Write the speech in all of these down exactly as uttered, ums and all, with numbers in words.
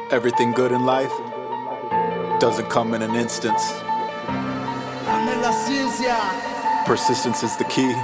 Everything good in life doesn't come in an instance. Persistence is the key,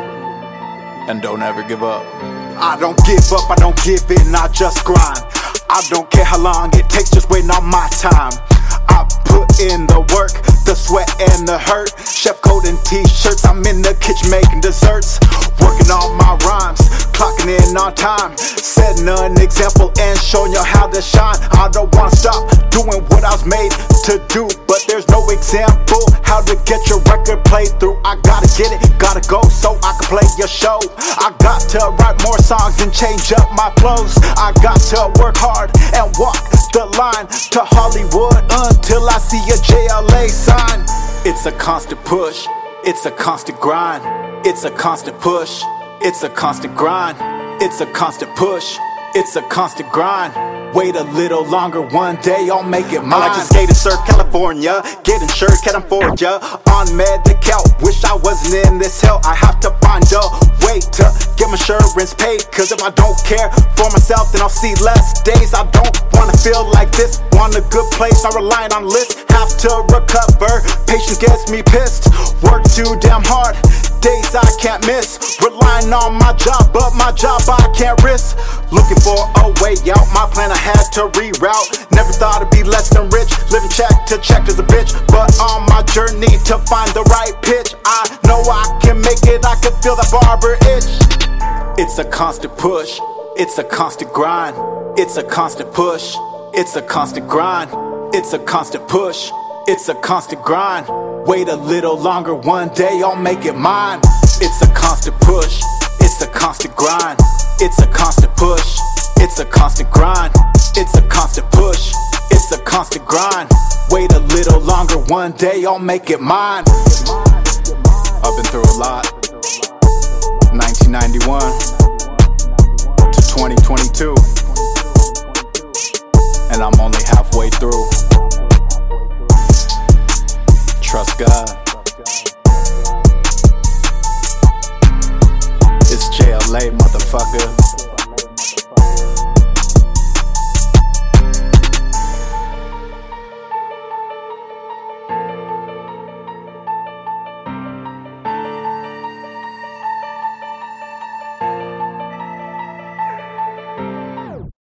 and don't ever give up. I don't give up, I don't give in, I just grind. I don't care how long it takes, just waiting on my time. I put in the work, the sweat and the hurt. Chef coat and t-shirts, I'm in the kitchen making desserts. Working on my rhymes, clocking in on time. Setting an example and showing you how to shine. I don't wanna stop doing what I was made to do, but there's no example how to get your record played through. I gotta get it, gotta go so I can play your show. I got to write more songs and change up my flows. I got to work hard and walk the line to Hollywood until I see a J L A sign. It's a constant push, it's a constant grind. It's a constant push, it's a constant grind. It's a constant push, it's a constant grind. Wait a little longer, one day I'll make it mine. I like to skate and surf California, get insured, cat I'm for ya. On Medi-Cal, wish I wasn't in this hell. I have to find a way to get my insurance paid, cause if I don't care for myself, then I'll see less days. I don't wanna feel like this, want a good place, not relying on lists. Have to recover, patience gets me pissed. Work too damn hard, days I can't miss. Relying on my job, but my job I can't risk. Looking for a way out, my plan I had to reroute. Never thought I'd be less than rich, living check to check as a bitch. But on my journey to find the right pitch, I know I can make it, I can feel that barber itch. It's a constant push, it's a constant grind. It's a constant push, it's a constant grind. It's a constant push, it's a constant grind. Wait a little longer, one day I'll make it mine. It's a constant push, it's a constant grind. It's a constant push, it's a constant grind. It's a constant push, it's a constant grind. Wait a little longer, one day I'll make it mine. I've been through a lot. nineteen ninety-one to twenty twenty-two, and I'm only halfway through. Trust God. It's J L A, motherfucker.